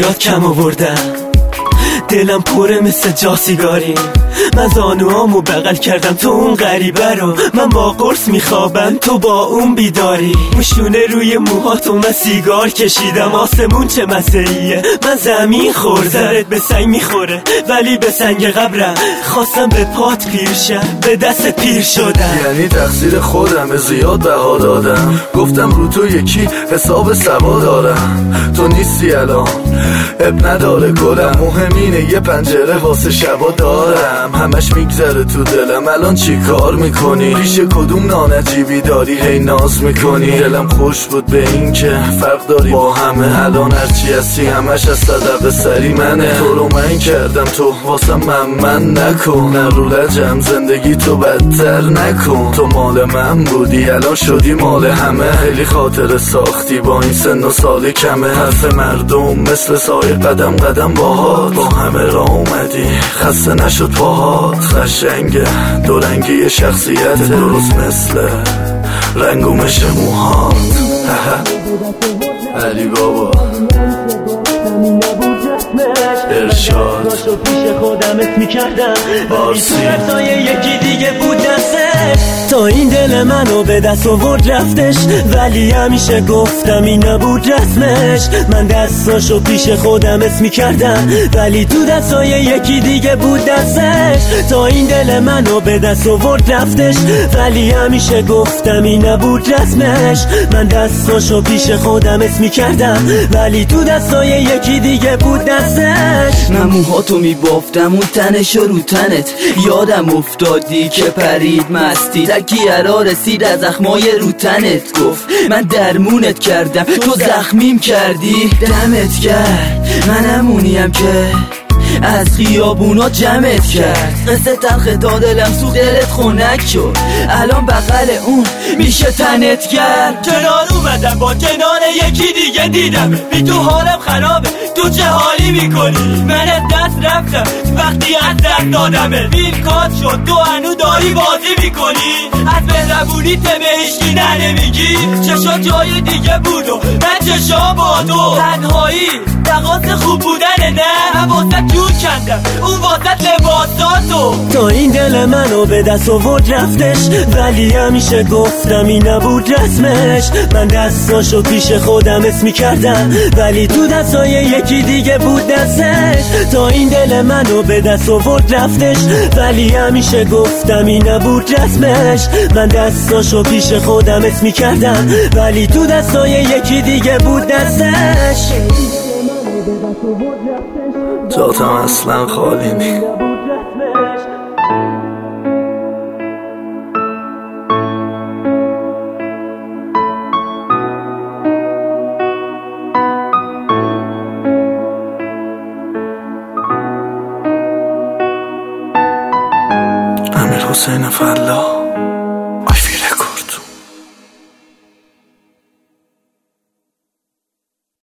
زیاد کم آوردم، دلم پره مثل جا سیگاری. من زانوامو بغل کردم تو اون غریبه رو، من با قرص میخوابم تو با اون بیداری. موشونه روی موهاتو من سیگار کشیدم، آسمون چه مسئلیه من زمین خوردم. به سنگ میخوره ولی به سنگ قبرم، خواستم به پات پیر شم به دست پیر شدم. یعنی تقصیر خودم زیاد بها دادم، گفتم رو تو یکی حساب سوا دارم. تو نیستی الان اب نداره گلم، مهم اینه یه پنجره واسه شبا دارم. همش میگذره تو دلم الان چی کار میکنی، پیش کدوم نانجیبی داری هی ناز میکنی. دلم خوش بود به این که فرق داری با همه، الان هرچی هستی همش از صدق سری منه. تو رو من کردم تو واسه من نکن، نه رو لجم زندگی تو بدتر نکن. تو مال من بودی الان شدی مال همه، خیلی خاطر ساختی با این سن و سال کمه. حرف مردم مثل سایه قدم قدم باهات، با همه را اومدی خسته نشد باهات. قشنگه دو رنگی شخصیت درست مثل رنگ و مش موهات. علی بابا ارشاد داشو پیش خودم اسم میکردم، بارسی یکی دیگه بود دستش. تا این دل منو به دست آورد رفتش، ولی همیشه گفتم این نبود رسمش. من دستاشو پیش خودم اسم میکردم، ولی تو دستای یکی دیگه بود دستش. تا این دل منو به دست آورد رفتش، ولی همیشه گفتم این نبود رسمش. من دستاشو پیش خودم اسم میکردم، ولی تو دستای یکی دیگه بود دستش. من موهاتو میبافتم اون تنشو رو تنت، یادم افتادی که پرید مستی. تکیه رسید از زخمای رو تنت، گفت من درمونت کردم تو زخمیم کردی. دمت کرد منمونیم که از خیابونا جمعت کرد. قصه تلخ تا دلم سو دلت خنک شد، الان بغل اون میشه تنت کرد. کنار اومدم با کنار یکی دیگه دیدم، بی تو حالم خرابه تو چه حالی میکنی. من از دست رفتم وقتی از دست دادمه، بیرکات شد تو هنو داری بازی میکنی. از مهربونی تمه هیچکی نمیگی، چشا جای دیگه بود و من چشا با تو. تنهایی تقاس خوب بودنه نه، من واسه جون کندم اون واسه لباساتو. تا این دل منو به دست آورد رفتش، ولی همیشه گفتم این نبود رسمش. من دستاشو پیش خودم اسم میکردم، ولی تو دستای یکی دیگه بود دستش. تا این دل منو به دست آورد رفتش، ولی همیشه گفتم این نبود رسمش. من دستاشو پیش خودم اسم میکردم، ولی تو دستای یکی دیگه بود دستش. جاتم اصلا خالی نی. امیر حسین فلاح.